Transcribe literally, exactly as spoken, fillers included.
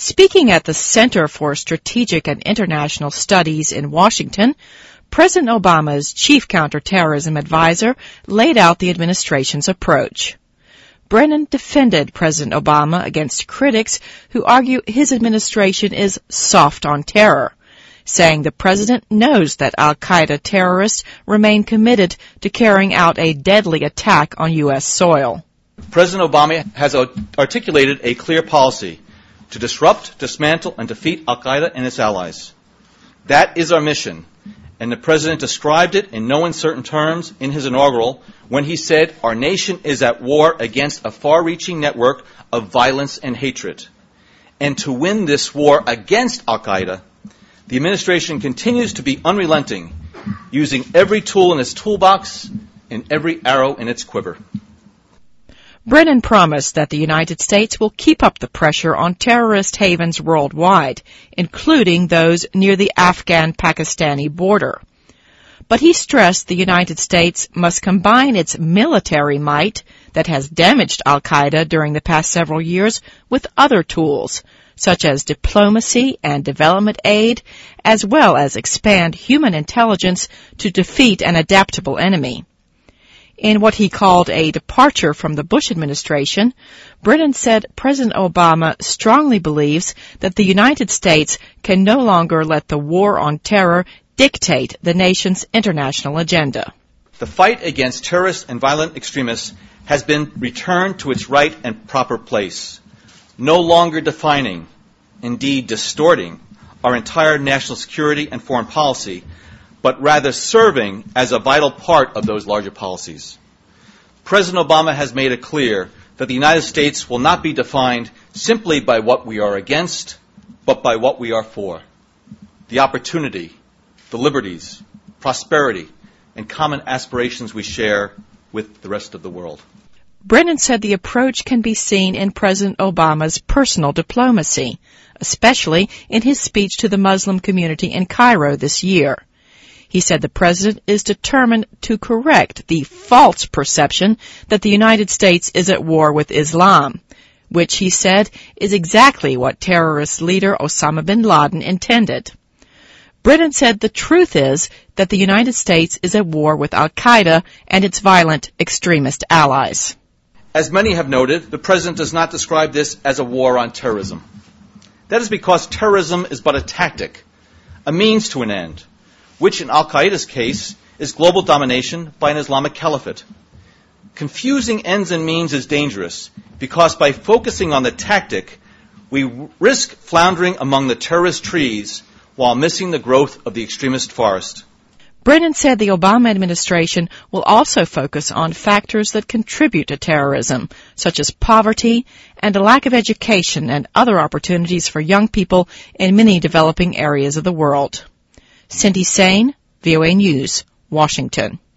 Speaking at the Center for Strategic and International Studies in Washington, President Obama's chief counterterrorism advisor laid out the administration's approach. Brennan defended President Obama against critics who argue his administration is soft on terror, saying the president knows that al-Qaeda terrorists remain committed to carrying out a deadly attack on U S soil. President Obama has articulated a clear policy to disrupt, dismantle, and defeat al-Qaeda and its allies. That is our mission, and the president described it in no uncertain terms in his inaugural when he said, "Our nation is at war against a far-reaching network of violence and hatred. And to win this war against al-Qaeda, the administration continues to be unrelenting, using every tool in its toolbox and every arrow in its quiver." Brennan promised that the United States will keep up the pressure on terrorist havens worldwide, including those near the Afghan-Pakistani border. But he stressed the United States must combine its military might that has damaged al-Qaeda during the past several years with other tools, such as diplomacy and development aid, as well as expand human intelligence to defeat an adaptable enemy. In what he called a departure from the Bush administration, Brennan said President Obama strongly believes that the United States can no longer let the war on terror dictate the nation's international agenda. The fight against terrorists and violent extremists has been returned to its right and proper place, no longer defining, indeed distorting, our entire national security and foreign policy, but rather serving as a vital part of those larger policies. President Obama has made it clear that the United States will not be defined simply by what we are against, but by what we are for. The opportunity, the liberties, prosperity, and common aspirations we share with the rest of the world. Brennan said the approach can be seen in President Obama's personal diplomacy, especially in his speech to the Muslim community in Cairo this year. He said the president is determined to correct the false perception that the United States is at war with Islam, which he said is exactly what terrorist leader Osama bin Laden intended. Brennan said the truth is that the United States is at war with al-Qaeda and its violent extremist allies. As many have noted, the president does not describe this as a war on terrorism. That is because terrorism is but a tactic, a means to an end, which in al-Qaeda's case is global domination by an Islamic caliphate. Confusing ends and means is dangerous because by focusing on the tactic, we risk floundering among the terrorist trees while missing the growth of the extremist forest. Brennan said the Obama administration will also focus on factors that contribute to terrorism, such as poverty and a lack of education and other opportunities for young people in many developing areas of the world. Cindy Sain, V O A News, Washington.